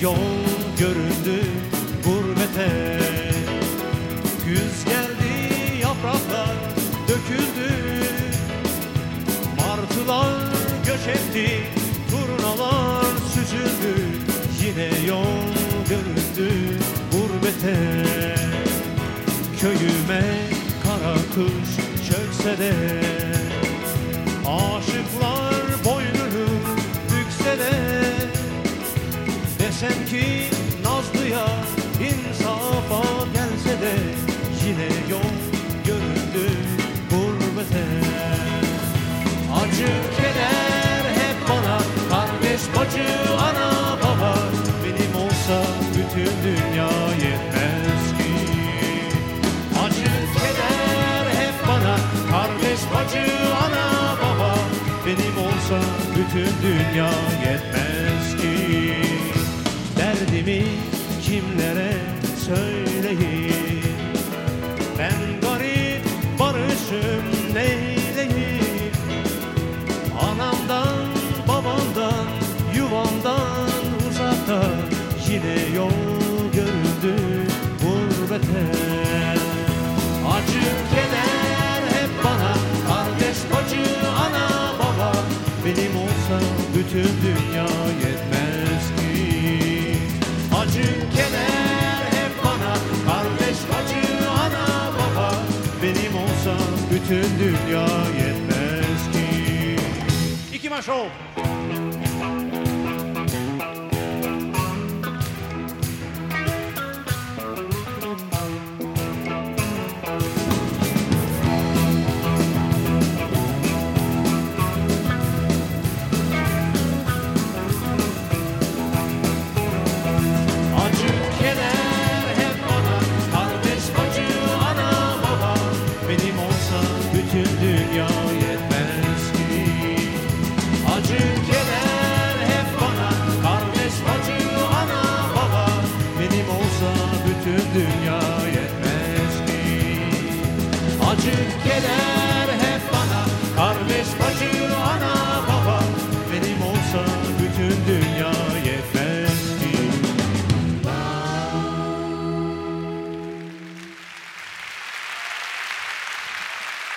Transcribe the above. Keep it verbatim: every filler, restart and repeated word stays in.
yol göründü gurbete. Güz geldi, yapraklar döküldü, martılar göç etti, turnalar süzüldü. Yine yol göründü gurbete. Köyüme kara kış çökse de, aşıklar boynunu bükse de, desem ki Nazlı'ya insafa gelse de, yine yol göründü gurbete. Acı keder hep bana, kardeş bacı ana baba. Benim olsa bütün dünya yetmez ki. Acı keder hep bana, kardeş bacı ana baba. Benim olsa bütün dünya yetmez ki. Derdimi kimlere söyleyeyim, ben garip barışım neyleyim. Anamdan babamdan yuvamdan uzakta, yine yol göründü gurbete. Acı keder hep bana, kardeş bacı ana baba. Benim olsa bütün dünya yetmez ki. Acı keder hep bana, kardeş bacı ana baba. Benim olsa bütün dünya yetmez ki. İki maşo.